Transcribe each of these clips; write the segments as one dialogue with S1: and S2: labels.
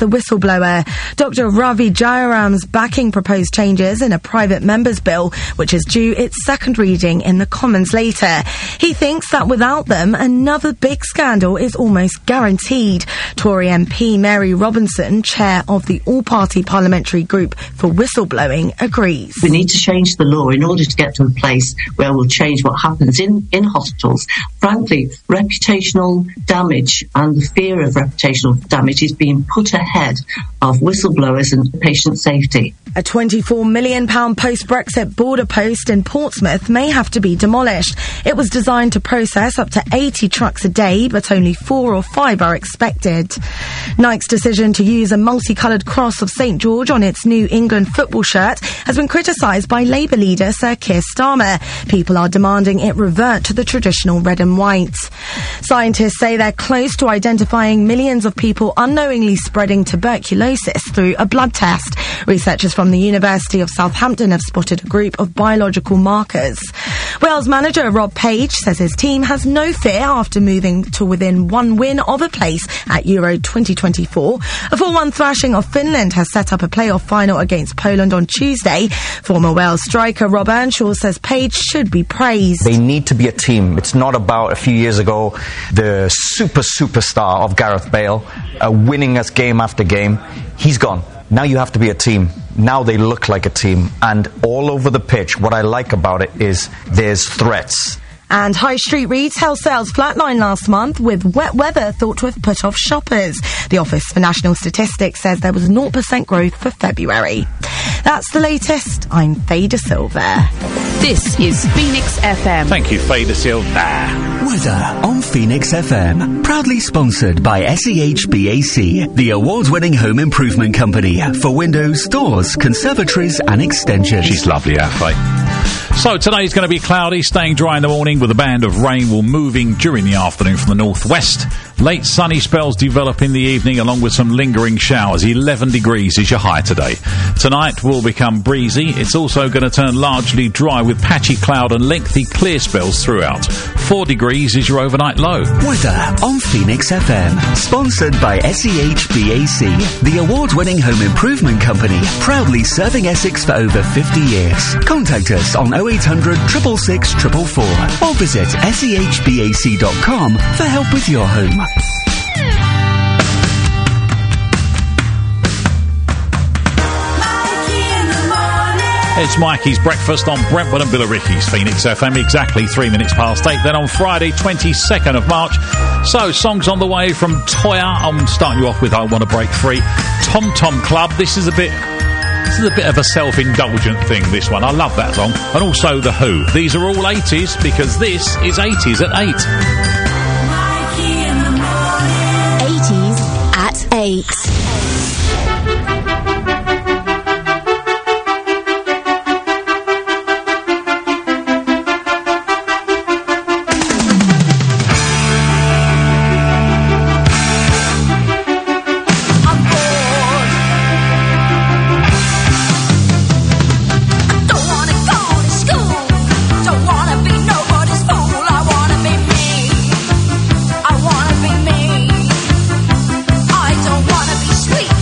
S1: the whistleblower. Dr. Ravi Jayaram's backing proposed changes in a private member's bill, which is due its second reading in the Commons later. He thinks that without them, another big scandal is almost guaranteed. Tory MP Mary Robinson, chair of the all-party parliamentary group for whistleblowing, agrees.
S2: We need to change the law in order to get to a place where we'll change what happens in hospitals. Frankly, reputational damage and the fear of reputational damage is being put ahead of whistleblowers and patient safety.
S1: A £24 million post-Brexit border post in Portsmouth may have to be demolished. It was designed to process up to 80 trucks a day, but only 4 or 5 are expected. Nike's decision to use a multicoloured cross of St George on its New England football shirt has been criticised by Labour leader Sir Keir Starmer. People are demanding it revert to the traditional red and white. Scientists say they're close to identifying millions of people unknowingly spreading tuberculosis through a blood test. Researchers from the University of Southampton have spotted a group of biological markers. Wales manager Rob Page says his team has no fear after moving to within one win of a place at Euro 2024. A 4-1 thrashing of Finland has set up a playoff final against Poland on Tuesday. Former Wales striker Rob Earnshaw says Page should be praised.
S3: They need to be a team. It's not about a few years ago the superstar of Gareth Bale winning us game after game. He's gone. Now you have to be a team. Now they look like a team. And all over the pitch, what I like about it is there's threats.
S1: And High Street retail sales flatlined last month, with wet weather thought to have put off shoppers. The Office for National Statistics says there was 0% growth for February. That's the latest. I'm Faye De Silva.
S4: This is Phoenix FM.
S5: Thank you, Faye De Silva.
S6: Weather on Phoenix FM. Proudly sponsored by SEHBAC, the award-winning home improvement company for windows, doors, conservatories and extensions.
S5: She's lovely, Faye. So today's going to be cloudy, staying dry in the morning with a band of rain will moving during the afternoon from the northwest. Late sunny spells develop in the evening along with some lingering showers. 11 degrees is your high today. Tonight will become breezy. It's also going to turn largely dry with patchy cloud and lengthy clear spells throughout. 4 degrees is your overnight low.
S6: Weather on Phoenix FM. Sponsored by SEHBAC, the award-winning home improvement company, proudly serving Essex for over 50 years. Contact us on 0800 666 444 or visit sehbac.com for help with your home.
S5: It's Mikey's Breakfast on Brentwood and Billericay's Phoenix FM, exactly 3 minutes past 8. Then on Friday, 22nd of March. So, songs on the way from Toya. I'm starting you off with I Want to Break Free. Tom Tom Club. This is a bit of a self-indulgent thing, this one. I love that song. And also The Who. These are all 80s because this is 80s at 8.
S4: 80s at 8.
S7: Sweet.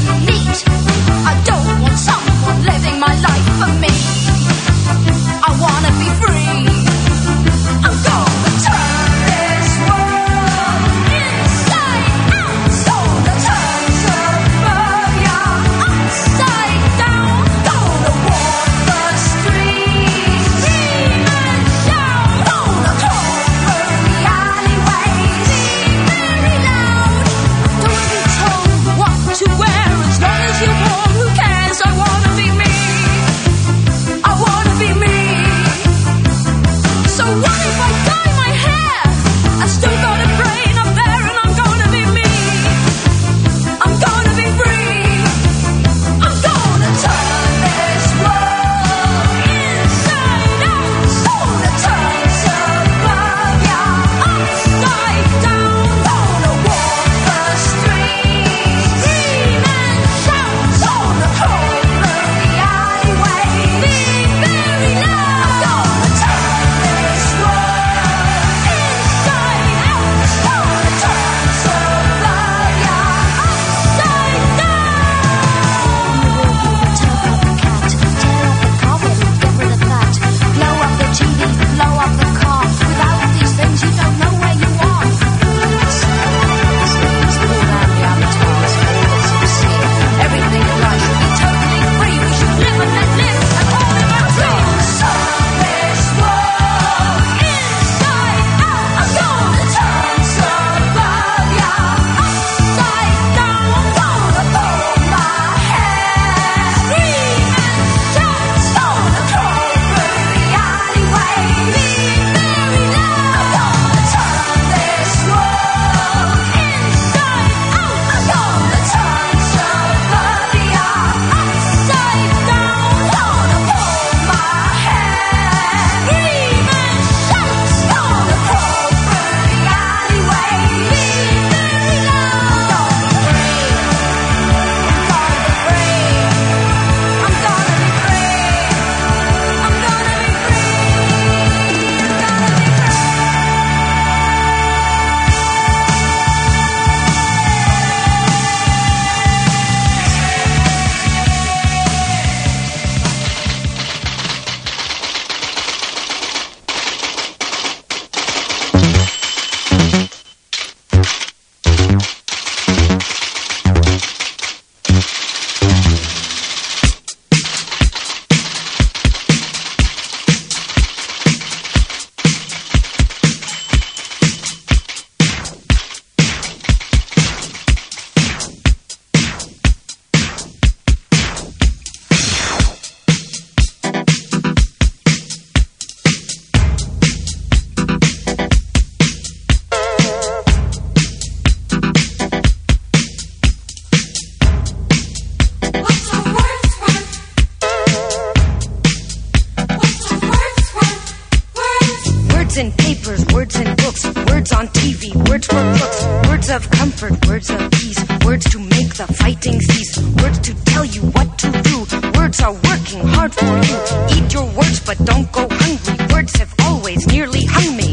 S7: words on TV, words for crooks, words of comfort, words of peace, words to make the fighting cease, words to tell you what to do. Words are working hard for you. Eat your words, but don't go hungry. Words have always nearly hung me.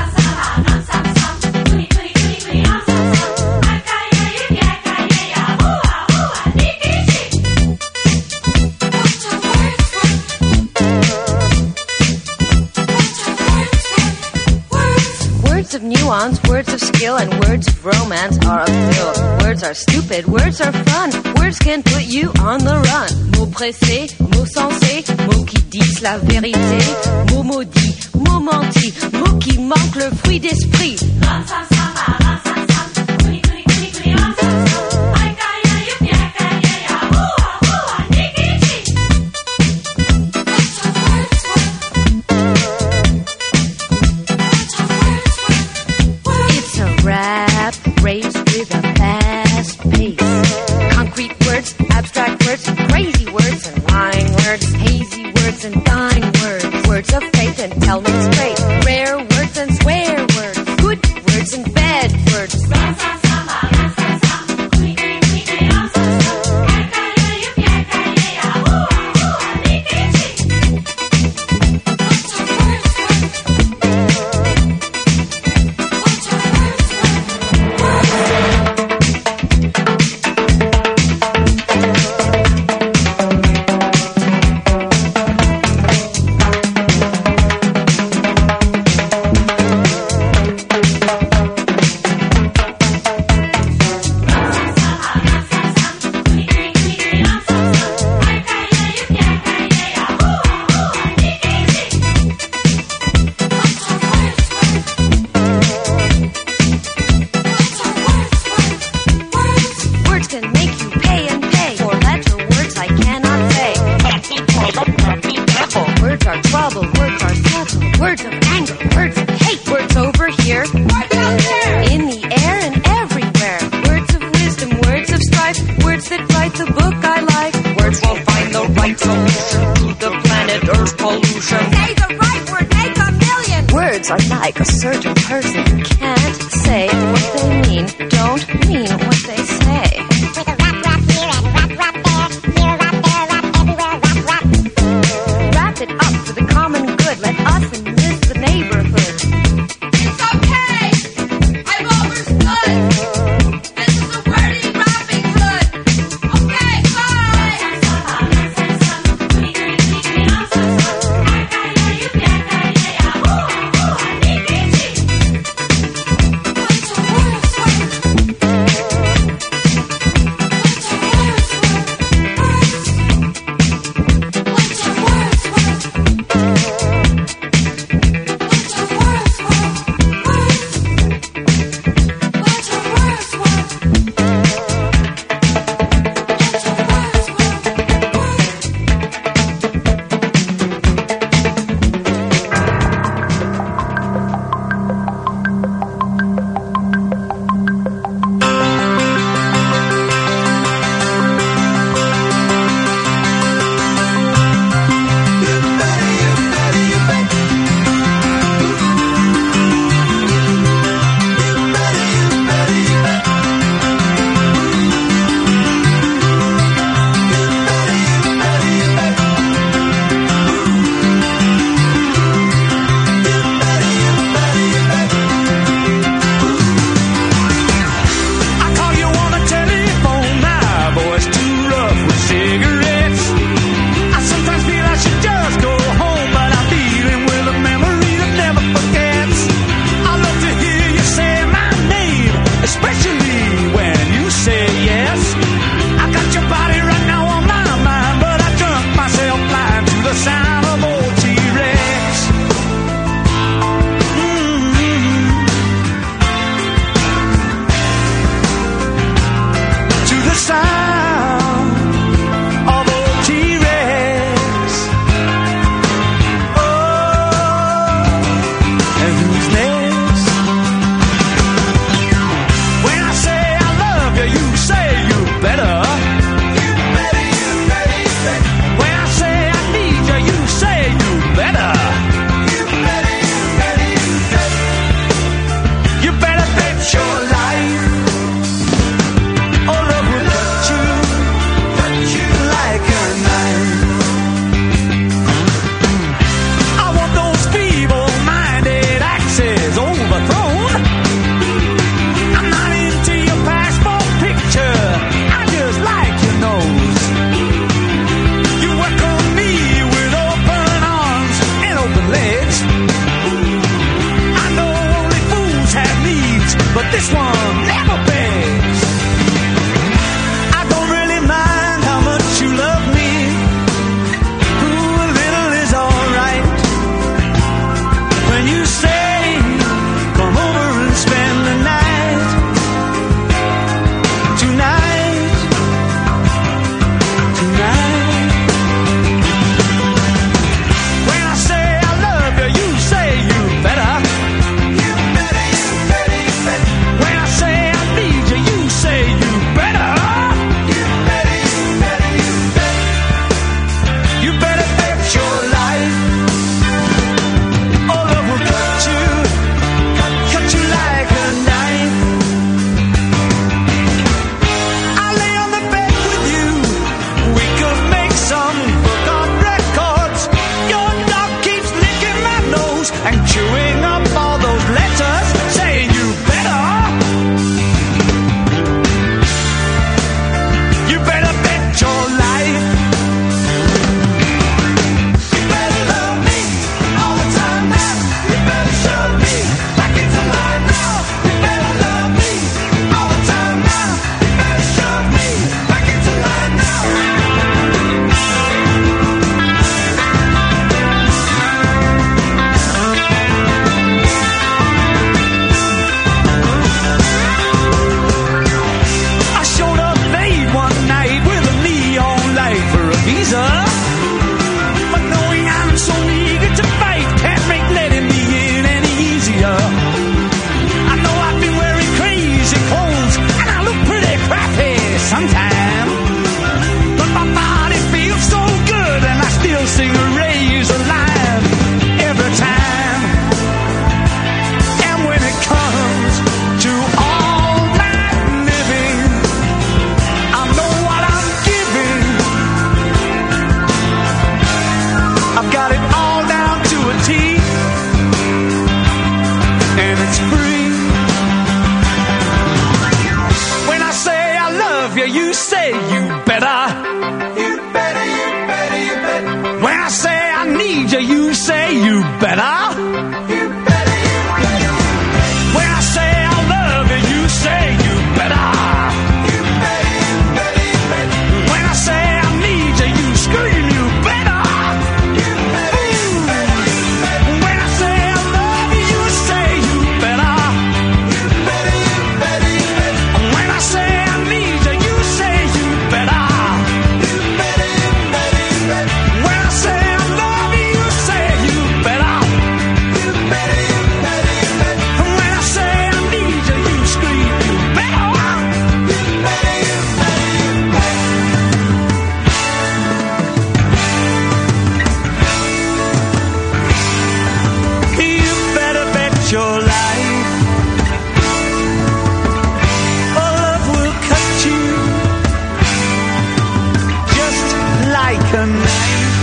S7: Words of nuance, words of skill, and words of romance are a thrill. Words are stupid, words are fun. Words can put you on the run. Mots pressés, mots sensés, mots qui disent la vérité. Mots maudits, mots mentis, mots qui manquent le fruit d'esprit. Race with a fast pace. Concrete words, abstract words, crazy words and lying words, hazy words and dying words, words of faith and tell me straight, rare words and swear words, good words and bad words.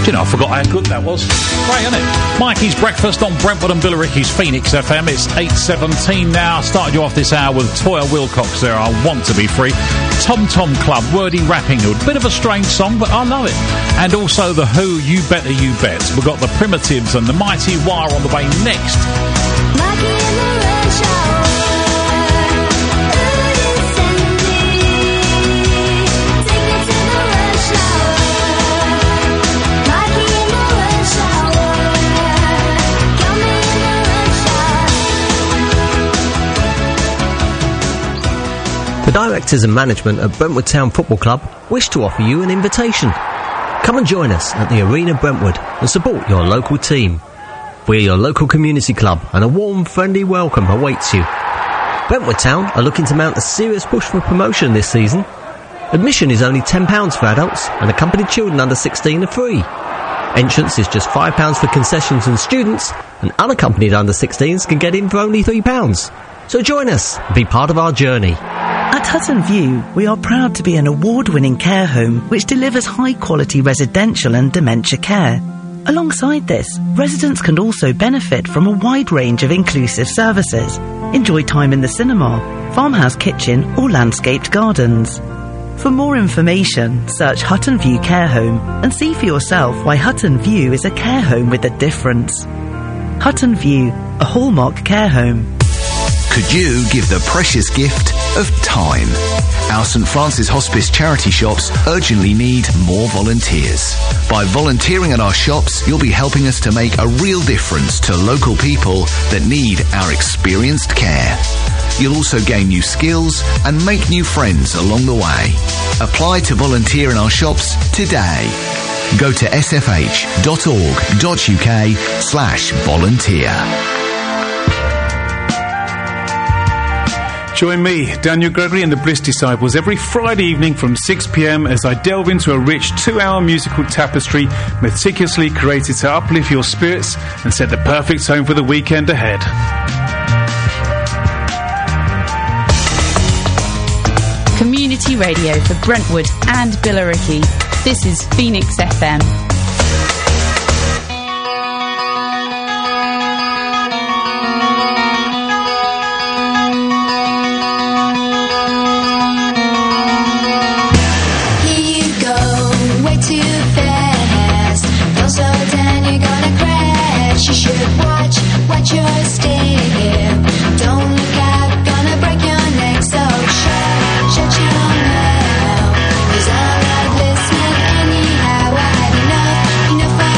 S5: You know, I forgot how good that was. Great, isn't it? Mikey's Breakfast on Brentford and Billericay's Phoenix FM. It's 8:17 now. Started you off this hour with Toya Wilcox there, I Want to Be Free. Tom Tom Club, Wordy Rapping Hood. Bit of a strange song, but I love it. And also The Who, You Better You Bet. We've got the Primitives and the Mighty Wire on the way next.
S8: The directors and management at Brentwood Town Football Club wish to offer you an invitation. Come and join us at the Arena Brentwood and support your local team. We're your local community club and a warm, friendly welcome awaits you. Brentwood Town are looking to mount a serious push for promotion this season. Admission is only £10 for adults and accompanied children under 16 are free. Entrance is just £5 for concessions and students, and unaccompanied under 16s can get in for only £3. So join us and be part of our journey.
S9: At Hutton View, we are proud to be an award-winning care home which delivers high-quality residential and dementia care. Alongside this, residents can also benefit from a wide range of inclusive services. Enjoy time in the cinema, farmhouse kitchen or landscaped gardens. For more information, search Hutton View Care Home and see for yourself why Hutton View is a care home with a difference. Hutton View, a hallmark care home.
S10: Could you give the precious gift of time? Our St Francis Hospice charity shops urgently need more volunteers. By volunteering at our shops, you'll be helping us to make a real difference to local people that need our experienced care. You'll also gain new skills and make new friends along the way. Apply to volunteer in our shops today. Go to sfh.org.uk/volunteer.
S11: Join me, Daniel Gregory and the Bliss Disciples every Friday evening from 6 p.m. as I delve into a rich 2-hour musical tapestry meticulously created to uplift your spirits and set the perfect tone for the weekend ahead.
S4: Community radio for Brentwood and Billericay. This is Phoenix FM.
S12: Enough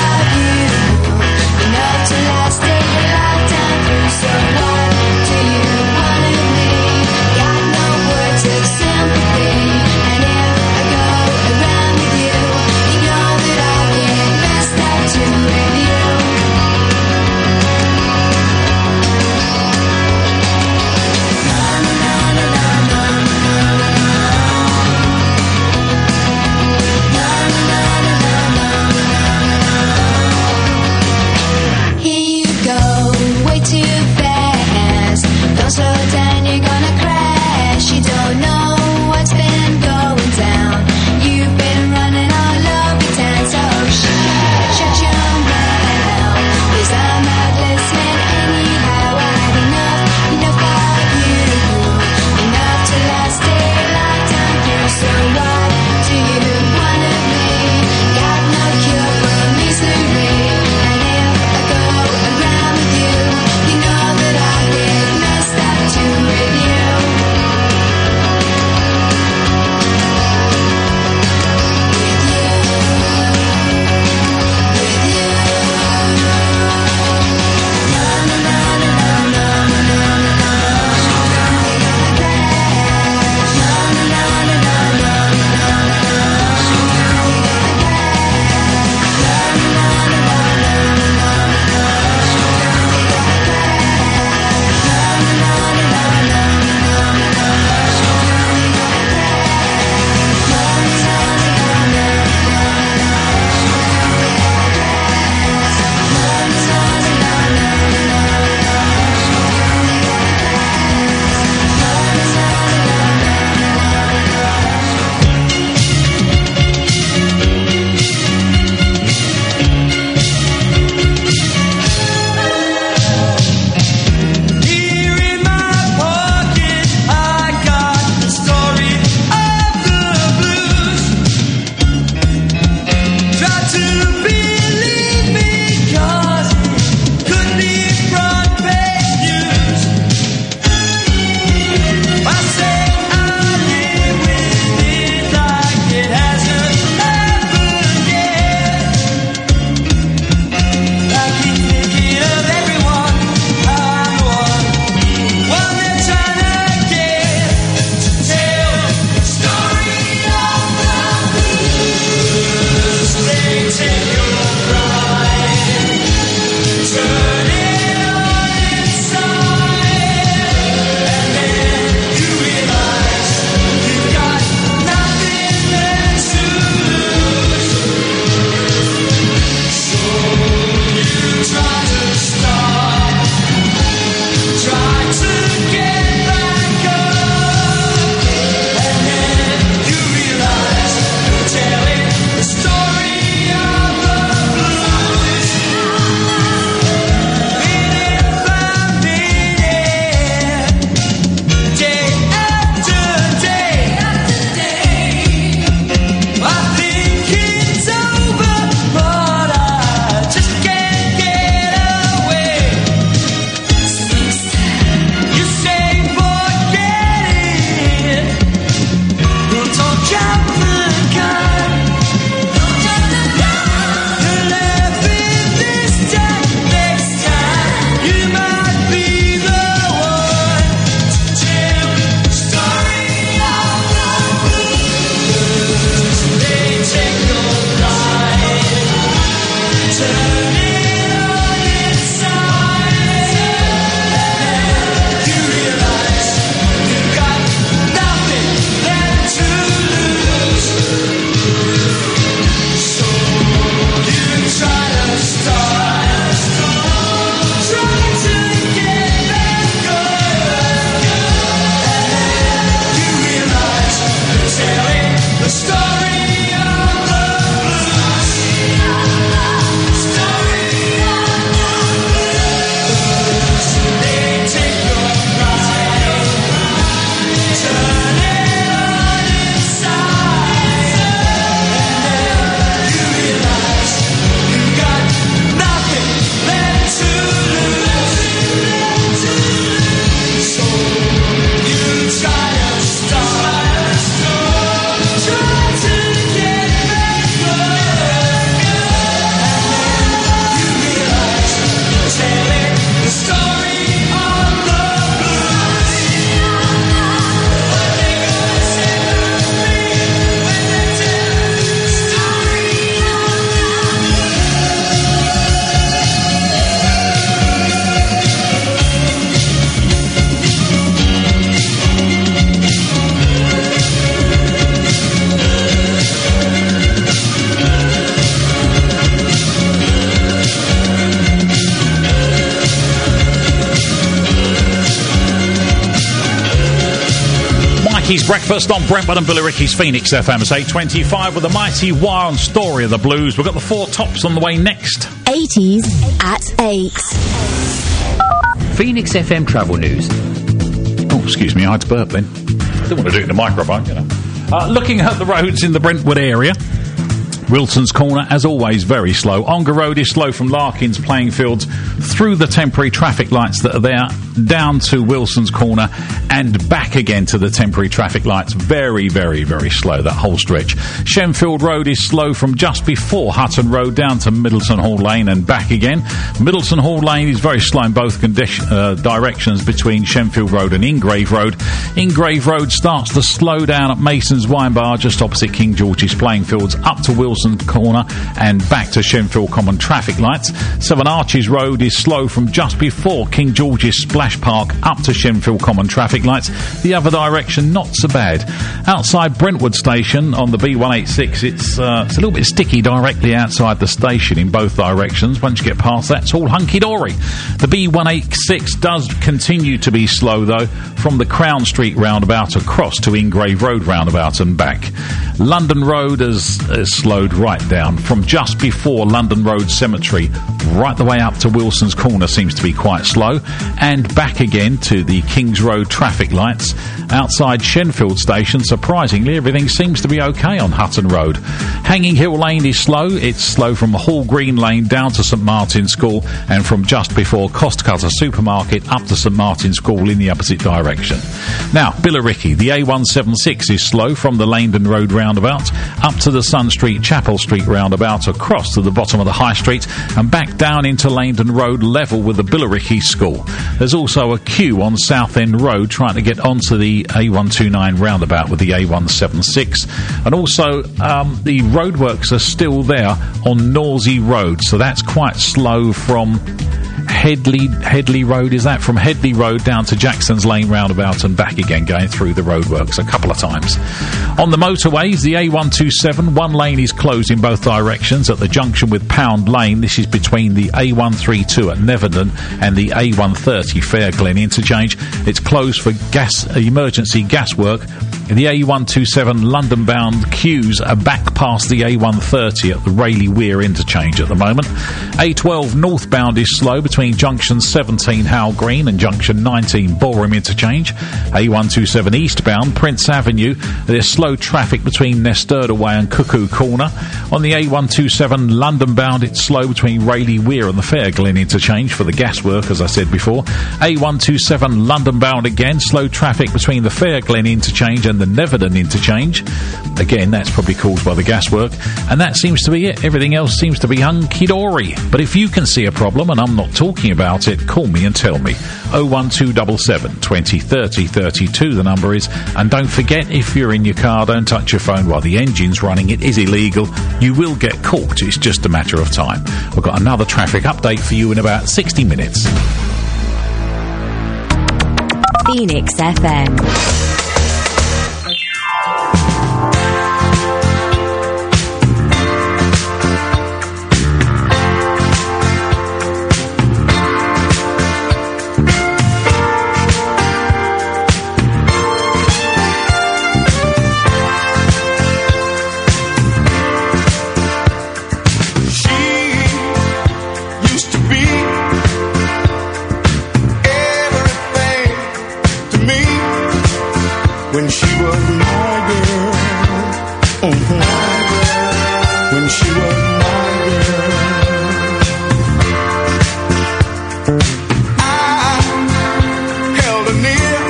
S5: Billericay's Breakfast on Brentwood and Billericay's Phoenix FM. It's 8:25 with the mighty Wild Story of the Blues. We've got the Four Tops on the way next.
S12: 80s at 8.
S13: Phoenix FM travel news.
S5: Oh, excuse me, I had to burp then. I didn't want to do it in the microphone, you know. Looking at the roads in the Brentwood area, Wilson's Corner, as always, very slow. Ongar Road is slow from Larkins Playing Fields through the temporary traffic lights that are there, down to Wilson's Corner and back again to the temporary traffic lights. Very, very, very slow, that whole stretch. Shenfield Road is slow from just before Hutton Road down to Middleton Hall Lane and back again. Middleton Hall Lane is very slow in both directions between Shenfield Road and Ingrave Road. Ingrave Road starts to slow down at Mason's Wine Bar just opposite King George's Playing Fields up to Wilson's Corner and back to Shenfield Common traffic lights. Seven Arches Road is slow from just before King George's Splash Park up to Shenfield Common traffic lights. The other direction, not so bad. Outside Brentwood Station on the B186, it's a little bit sticky directly outside the station in both directions. Once you get past that, it's all hunky-dory. The B186 does continue to be slow, though, from the Crown Street roundabout across to Ingrave Road roundabout and back. London Road has slowed right down from just before London Road Cemetery right the way up to Wilson's Corner seems to be quite slow, and back again to the Kings Road traffic lights. Outside Shenfield Station, surprisingly, everything seems to be okay on Hutton Road. Hanging Hill Lane is slow. It's slow from Hall Green Lane down to St Martin's School and from just before Costcutter Supermarket up to St Martin's School in the opposite direction. Now, Billericay, the A176 is slow from the Langdon Road roundabout up to the Sun Street Chapel Street roundabout across to the bottom of the High Street and back down into Langdon Road level with the Billericay School. There's also a queue on Southend Road trying to get onto the A129 roundabout with the A176, and also the roadworks are still there on Norsey Road, so that's quite slow from Headley Road, is that? From Headley Road down to Jackson's Lane roundabout and back again, going through the roadworks a couple of times. On the motorways, the A127, one lane is closed in both directions at the junction with Pound Lane. This is between the A132 at Netherden and the A130 Fair Glen interchange. It's closed for emergency gas work. The A127 London-bound queues are back past the A130 at the Rayleigh-Weir interchange at the moment. A12 northbound is slow between junction 17 Howell Green and junction 19 Ballroom interchange. A127 eastbound Prince Avenue, there's slow traffic between Nesterda Way and Cuckoo Corner. On the A127 London-bound, it's slow between Rayleigh-Weir and the Fair Glen interchange for the gas work, as I said before. A127 London-bound again, slow traffic between the Fair Glen interchange and the Netherden interchange. Again, that's probably caused by the gas work, and that seems to be it. Everything else seems to be hunky-dory. But if you can see a problem and I'm not talking about it, call me and tell me. 01277 20 30 32 the number is, and don't forget, if you're in your car, don't touch your phone while the engine's running. It is illegal. You will get caught. It's just a matter of time. We've got another traffic update for you in about 60 minutes.
S12: Phoenix FM.
S14: When she was my girl, oh my girl, when she was my girl, I held her near,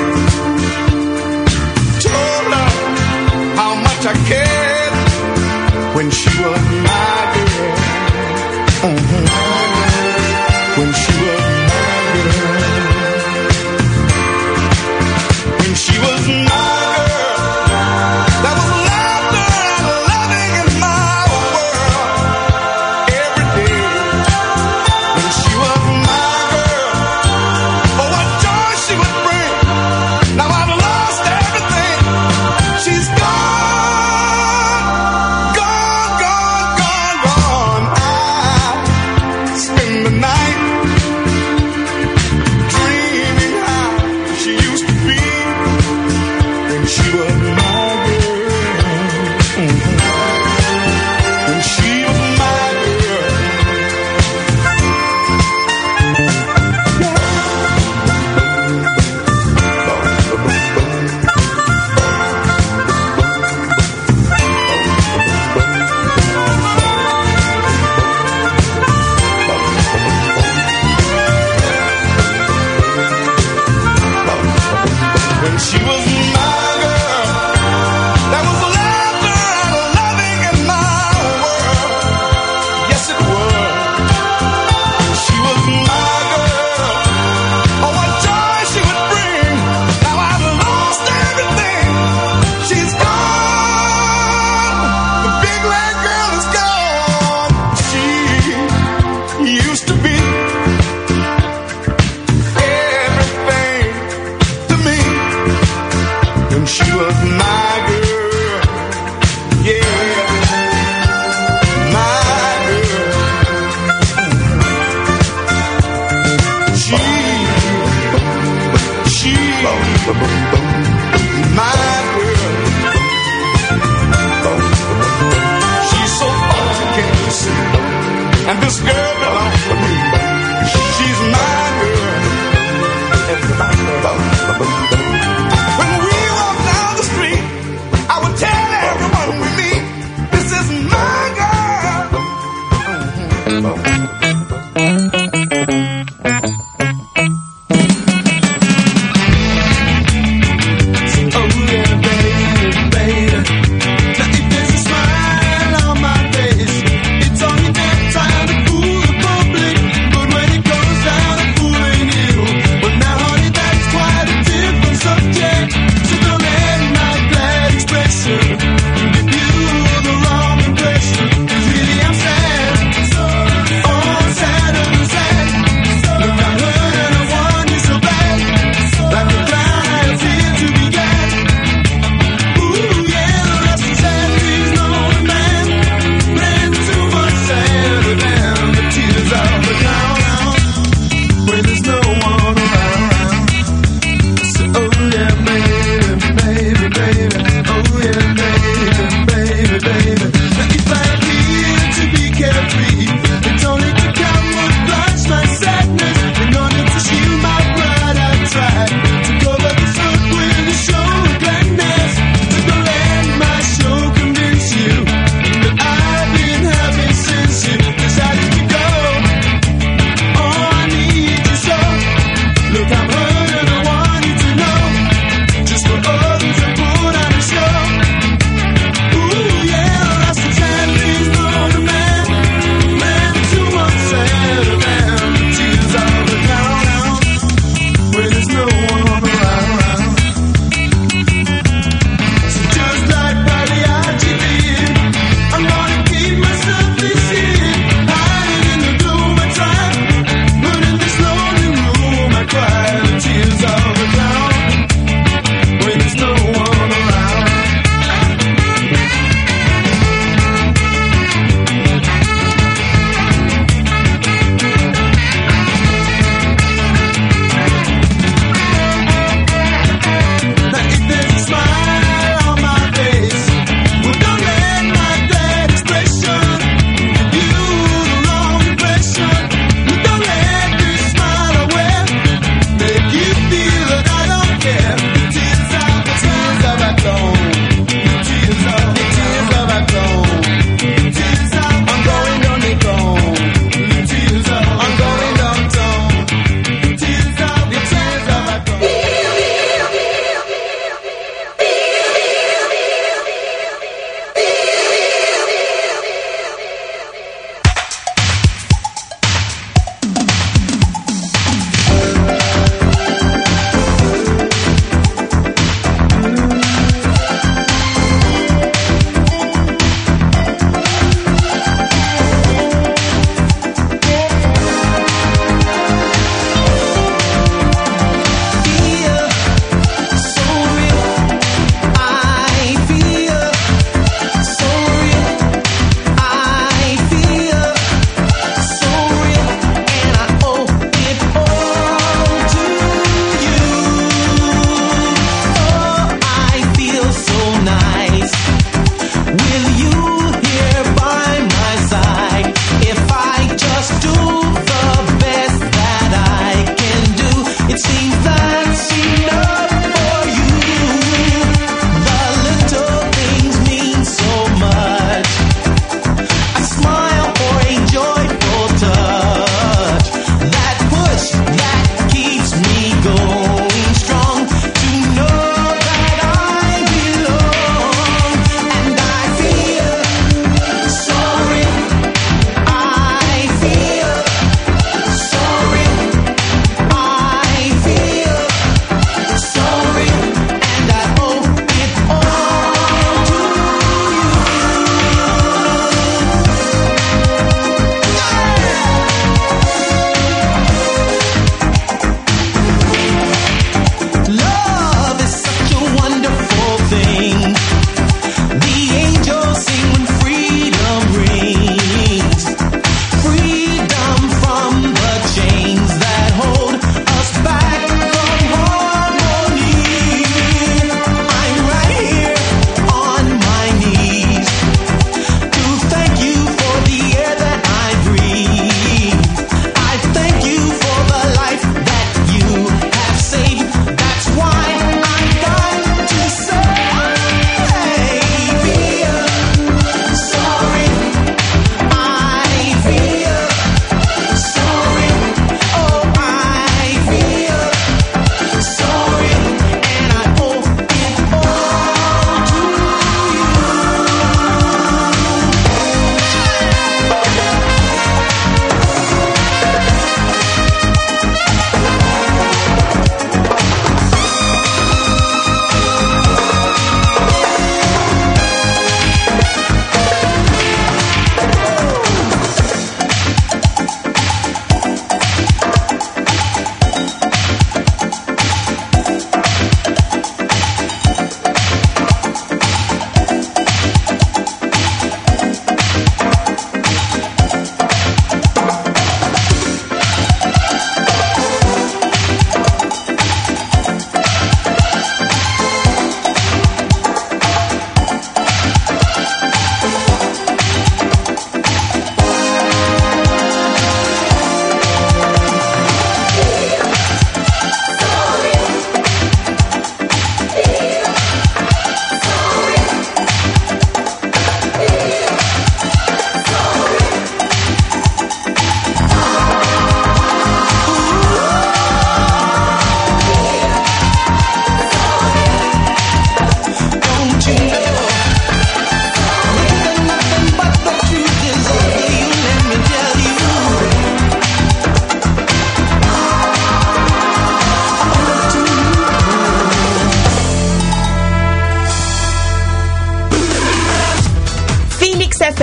S14: told her how much I cared. When she was my girl, oh my girl, when she was my girl, when she was my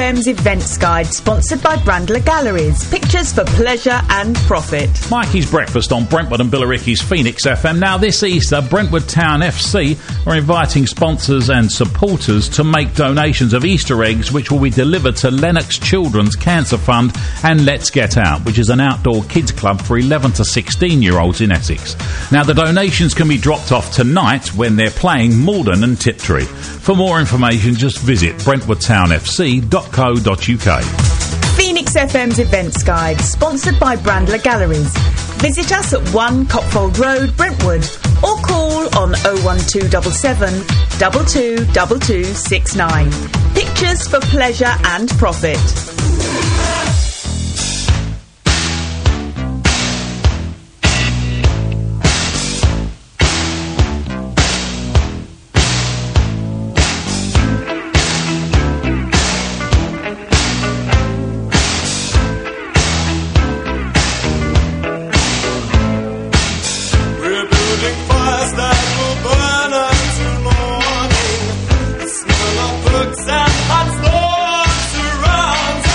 S13: FM's Events Guide, sponsored by Brandler Galleries. Pictures for pleasure and profit.
S5: Mikey's Breakfast on Brentwood and Billericay's Phoenix FM. Now this Easter, Brentwood Town FC are inviting sponsors and supporters to make donations of Easter eggs, which will be delivered to Lennox Children's Cancer Fund and Let's Get Out, which is an outdoor kids club for 11 to 16-year-olds in Essex. Now the donations can be dropped off tonight when they're playing Malden and Tiptree. For more information, just visit brentwoodtownfc.co.uk.
S13: Phoenix FM's Events Guide, sponsored by Brandler Galleries. Visit us at 1 Copfold Road, Brentwood, or call on 01277 222269. Pictures for pleasure and profit.
S14: Books and hot floors surrounds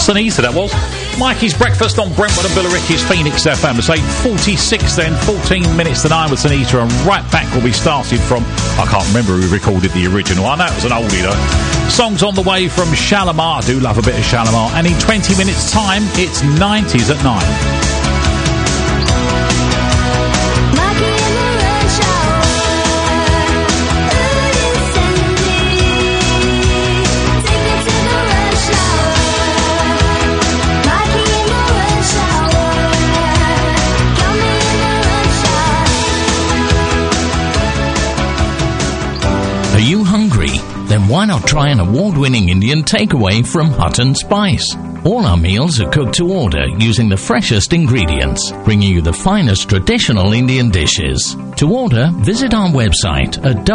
S5: Sunita, that was. Mikey's Breakfast on Brentwood and Billericay's Phoenix FM. It's 8:46 then, 14 minutes to 9 with Sunita, and right back where we started from. I can't remember who recorded the original. I know it was an oldie though. Songs on the way from Shalimar. I do love a bit of Shalimar. And in 20 minutes time, it's 90s at 9.
S15: Are you hungry? Then why not try an award-winning Indian takeaway from Hut and Spice? All our meals are cooked to order using the freshest ingredients, bringing you the finest traditional Indian dishes. To order, visit our website at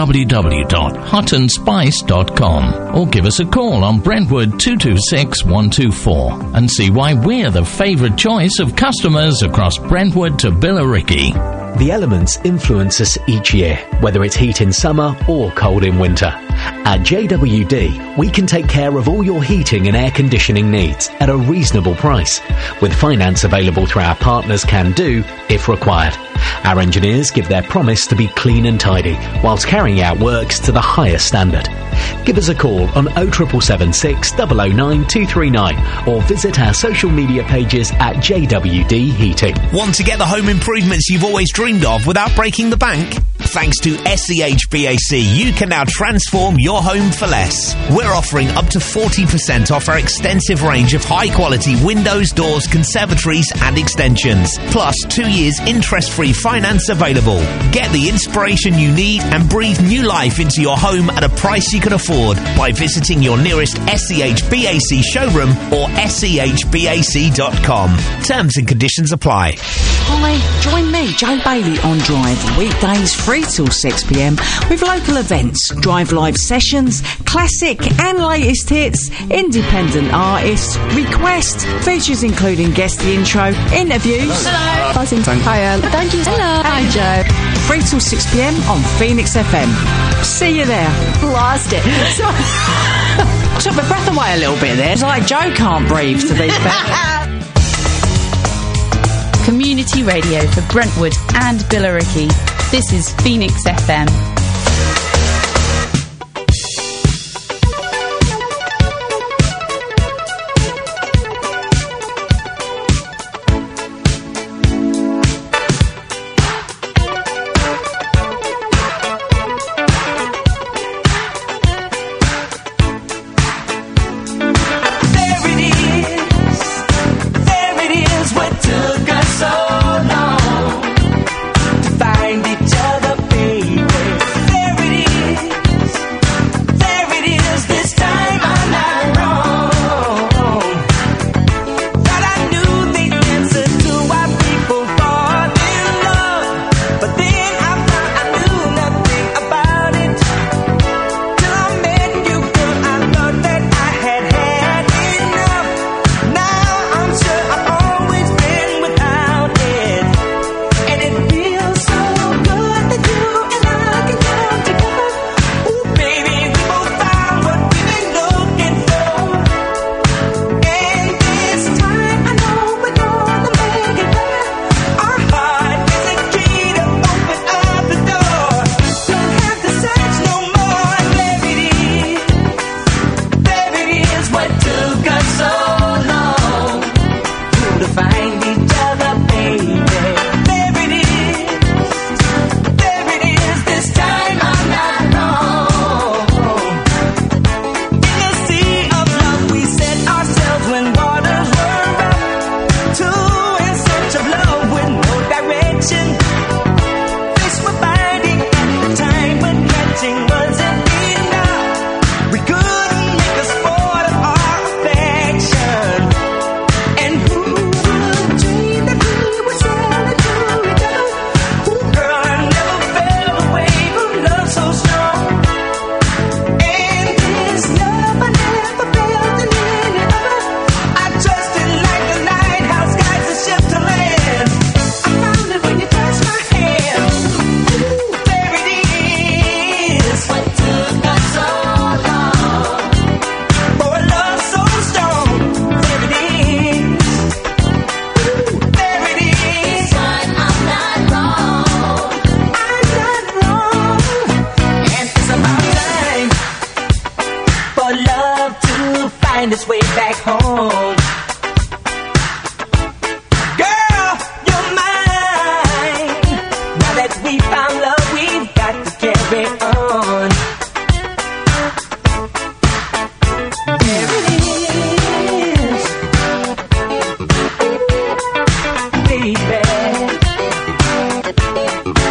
S15: www.hutandspice.com or give us a call on Brentwood 226 124 and see why we're the favourite choice of customers across Brentwood to Billericay.
S16: The elements influence us each year, whether it's heat in summer or cold in winter. At JWD, we can take care of all your heating and air conditioning needs at a reasonable price, with finance available through our partners Can Do if required. Our engineers give their promise to be clean and tidy, whilst carrying out works to the highest standard. Give us a call on 07776 009 239 or visit our social media pages at JWD Heating.
S17: Want to get the home improvements you've always dreamed of without breaking the bank? Thanks to SEHBAC, you can now transform your home for less. We're offering up to 40% off our extensive range of high-quality windows, doors, conservatories and extensions. Plus 2 years interest-free finance available. Get the inspiration you need and breathe new life into your home at a price you can afford by visiting your nearest SEHBAC showroom or SEHBAC.com. Terms and conditions apply.
S18: Hi, join me, Joe Bailey, on Drive, weekdays 3 till 6 p.m. with local events, Drive Live sessions, classic and latest hits, independent artists, request, features including guest the intro, interviews.
S19: Hello.
S18: Buzzing. Hiya.
S19: Thank you. Hello.
S18: Hi, Joe. 3 till 6 p.m. on Phoenix FM. See you there.
S19: Lost it.
S18: Took my breath away a little bit there. It's like Joe can't breathe to these better.
S4: Community radio for Brentwood and Billericay. This is Phoenix FM.
S20: Find each other, baby. There it is.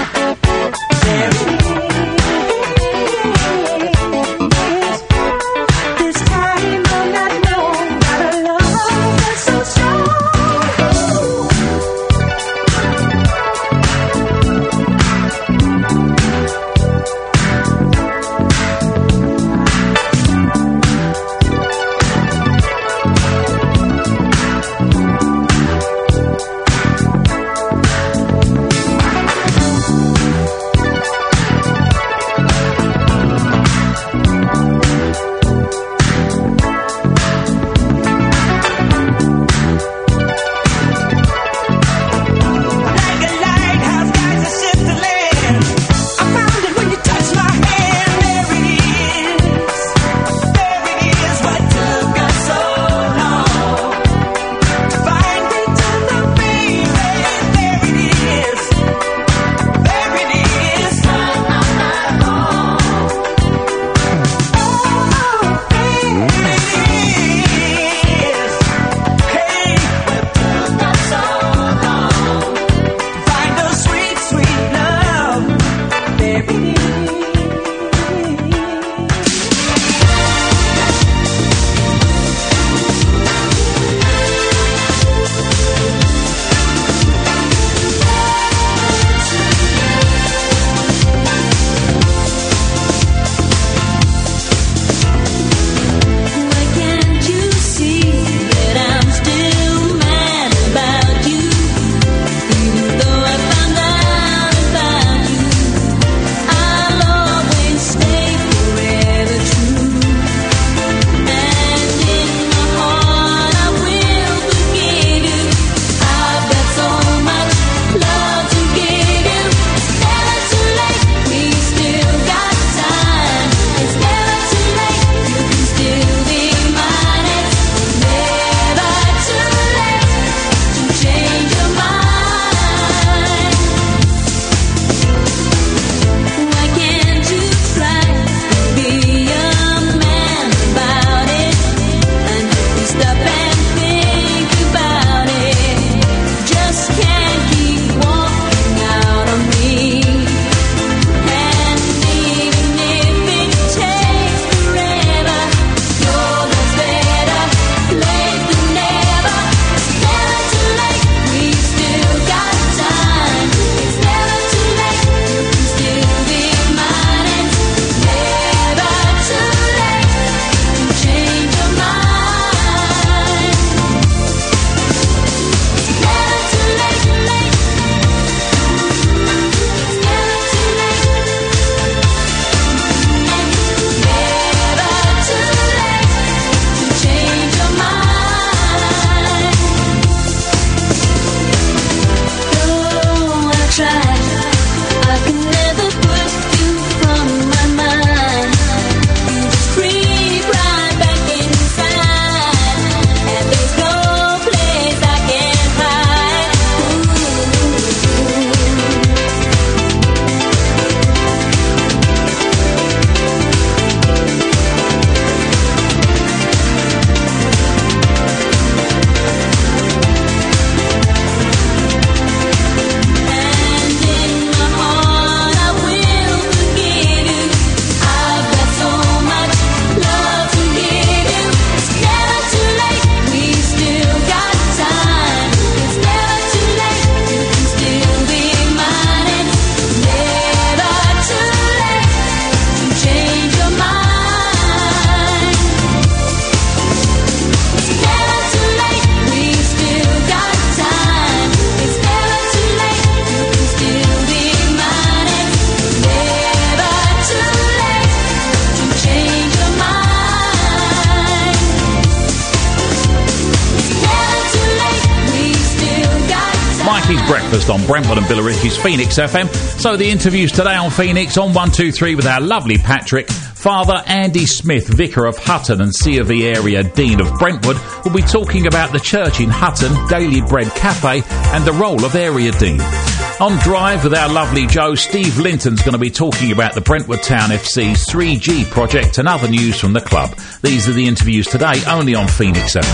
S5: Breakfast on Brentwood and Billericay's Phoenix FM. So the interviews today on Phoenix on 123 with our lovely Patrick. Father Andy Smith, Vicar of Hutton and C of E area Dean of Brentwood, will be talking about the church in Hutton, Daily Bread Cafe and the role of area Dean. On Drive with our lovely Joe, Steve Linton's going to be talking about the Brentwood Town FC's 3G project and other news from the club. These are the interviews today only on Phoenix FM.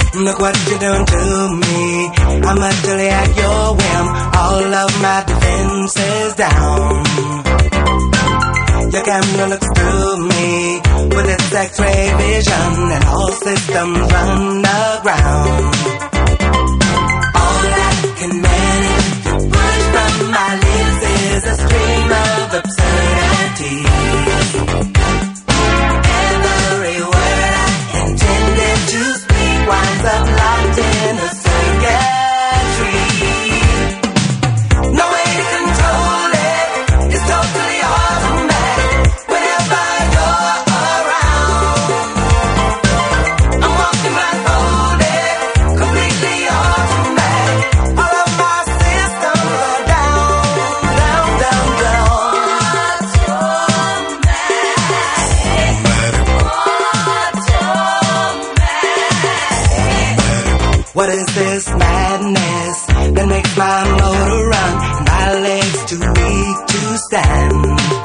S19: Look what you're doing to me. I'm utterly at your whim. All of my defenses down. Your camera looks through me with its X-ray vision, and all systems run aground. All I can manage to push from my lips is a stream of absurdity. Every word I intended to speak winds up locked in a circuitry. No way to control it. It's totally automatic. Whenever you're around, I'm walking blindfolded, completely automatic. All of my systems are down, down, down, down. What is this madness that makes my motor run and my legs too weak to stand?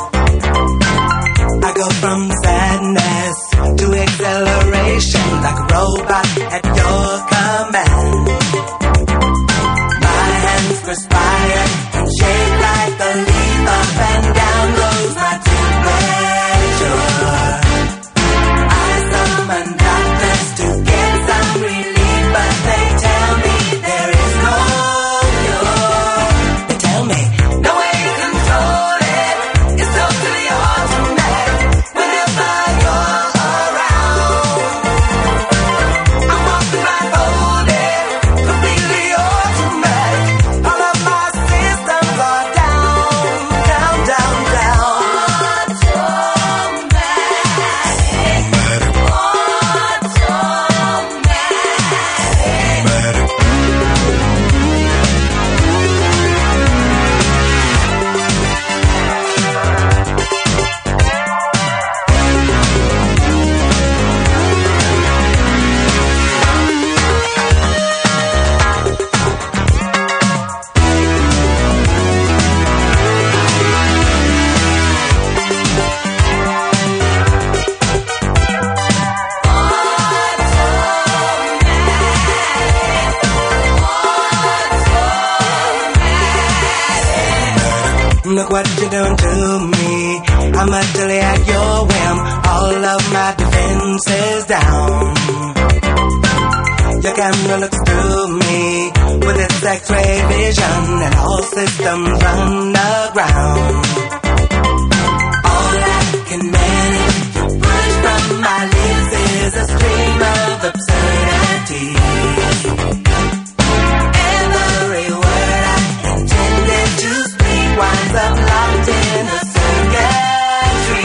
S19: I go from sadness to acceleration like a robot at your command. My hands perspire and shake like the leaf up and down goes my temperature. I summon doctors to get some relief, but they tell me there is no cure. They tell me no way to control it. It's totally automatic. Whenever you're around, I'm walking blindfolded, completely automatic. All of my systems are down, down, down, down. Look what you're doing to me. I'm utterly at your whim. All of my defenses down. Your camera looks through me with its X-ray vision, and all systems run aground. All I can manage to push from my lips is a stream of absurdity. Every word I intended to speak winds up locked in a circuitry.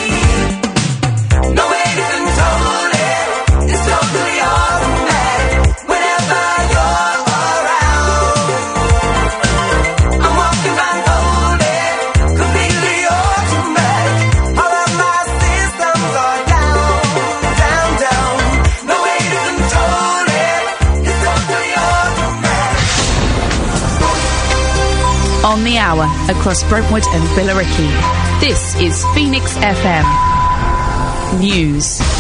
S19: No way to control it. It's totally automatic. Whenever you're around, I'm walking blindfolded, completely automatic. All of my systems are down, down, down. No way to control it. It's totally automatic.
S4: On the hour, across Brentwood and Billericay, this is Phoenix FM News.